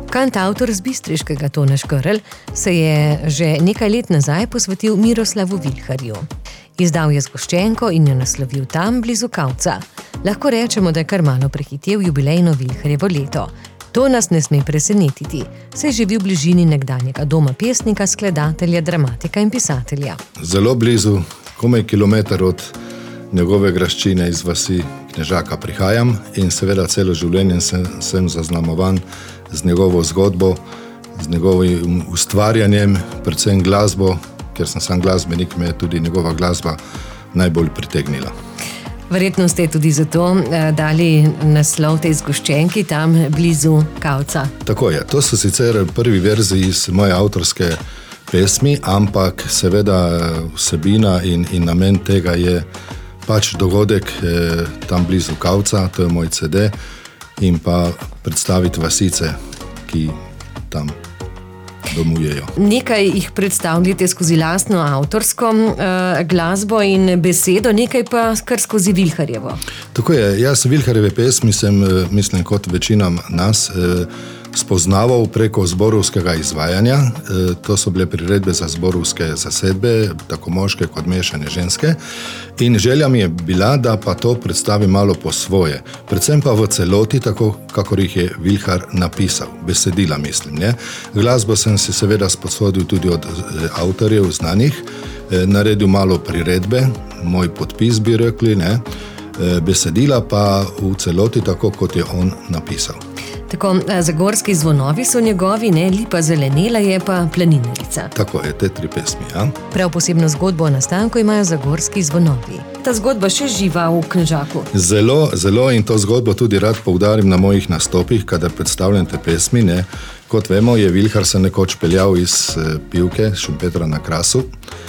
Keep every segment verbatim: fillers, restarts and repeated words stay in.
Kantavtor z Bistriškega Tone Škerl se je že nekaj let nazaj posvetil Miroslavu Vilharju. Izdal je zgoščenko in jo naslovil Tam blizu Kavca. Lahko rečemo, da je kar malo prehitel jubilejno Vilharjevo leto. To nas ne sme presenetiti, saj živi v bližini nekdanjega doma pesnika, skladatelja, dramatika in pisatelja. Zelo blizu, komaj kilometer od njegove graščine iz vasi Knežaka prihajam in seveda celo življenje sem, sem zaznamovan z njegovo zgodbo, z njegovim ustvarjanjem, predvsem glasbo, ker sem sam glasbenik, me je tudi njegova glasba najbolj pritegnila. Verjetno ste tudi zato dali naslov tej zgoščenki Tam blizu Kavca. Tako je, to so sicer prvi verzi iz moje avtorske pesmi, ampak seveda vsebina in, in namen tega je pač dogodek eh, Tam blizu Kavca, to je moj ce de, in pa predstaviti vasice, ki tam domujejo. Nekaj jih predstavljate skozi lastno avtorsko eh, glasbo in besedo, nekaj pa kar skozi Vilharjevo. Tako je, jaz Vilharjeve pesmi sem, mislim, kot večina nas, eh, spoznaval preko zborovskega izvajanja. E, to so bile priredbe za zborovske zasedbe, tako moške kot mešane ženske. In želja mi je bila, da pa to predstavim malo po svoje. Predvsem pa v celoti, tako kakor jih je Vilhar napisal. Besedila, mislim. Ne? Glasbo sem si seveda sposodil tudi od e, avtorjev znanih. E, naredil malo priredbe, moj podpis bi rekli, ne? E, besedila pa v celoti, tako kot je on napisal. Tako, zagorski zvonovi so njegovi, ne, Lipa zelenela je pa Planinarica. Tako je, te tri pesmi, ja. Prav posebno zgodbo o nastanku imajo zagorski zvonovi. Ta zgodba še živa v Knežaku. Zelo, zelo in to zgodbo tudi rad poudarim na mojih nastopih, kadar predstavljam te pesmi, ne. Kot vemo, je Vilhar se nekoč peljal iz Pivke, Šumpetra na Krasu.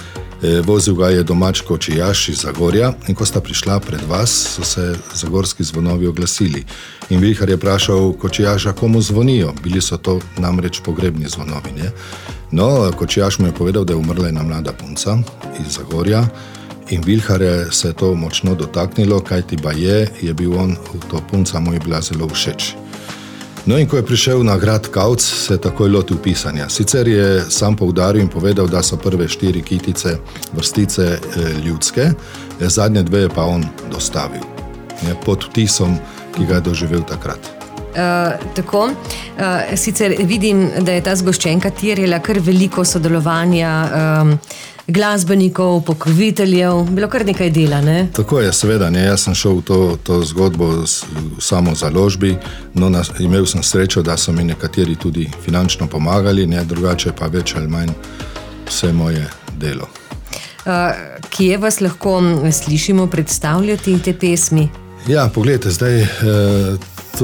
Vozil ga je domač kočijaš iz Zagorja in ko sta prišla pred vas, so se zagorski zvonovi oglasili. In Vilhar je vprašal kočijaša, komu zvonijo. Bili so to namreč pogrebni zvonovi. Ne? No, kočijaš mu je povedal, da je umrla ena mlada punca iz Zagorja in Vilhar je se to močno dotaknilo, kajti baje je bil on, to punca mu je bila zelo všeč. No in ko je prišel na grad Kavc, se je takoj lotil pisanja. Sicer je sam poudaril in povedal, da so prve štiri kitice vrstice e, ljudske, e, zadnje dve je pa on dostavil, ne, pod vtisom, ki ga je doživel takrat. Uh, tako, uh, sicer vidim, da je ta zgoščenka terjala kar veliko sodelovanja um, glasbenikov, pokroviteljev, bilo kar nekaj dela, ne? Tako je, seveda, ne, jaz sem šel v to, to zgodbo v samo založbi, no, na, imel sem srečo, da so mi nekateri tudi finančno pomagali, ne, drugače pa več ali manj vse moje delo. Uh, kje vas lahko slišimo predstavljati te pesmi? Ja, pogledajte, zdaj eh, to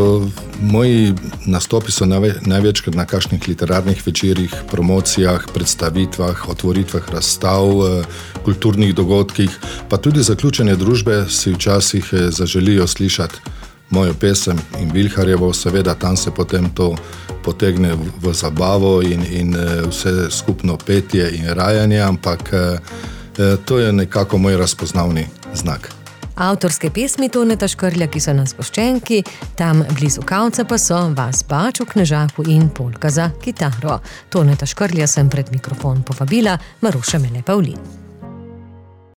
moji nastopi so največkrat na kakšnih literarnih večerih, promocijah, predstavitvah, otvoritvah razstav, kulturnih dogodkih, pa tudi zaključene družbe si včasih zaželijo slišati mojo pesem in Vilharjevo, seveda tam se potem to potegne v zabavo in, in vse skupno petje in rajanje, ampak to je nekako moj razpoznavni znak. Avtorske pesmi Toneta Škerlja, ki so na zgoščenki, Tam blizu Kavca pa so Vas Bač v Knežaku in Polka za kitaro. Toneta Škerlja sem pred mikrofon povabila Maruša Mele Pavlin.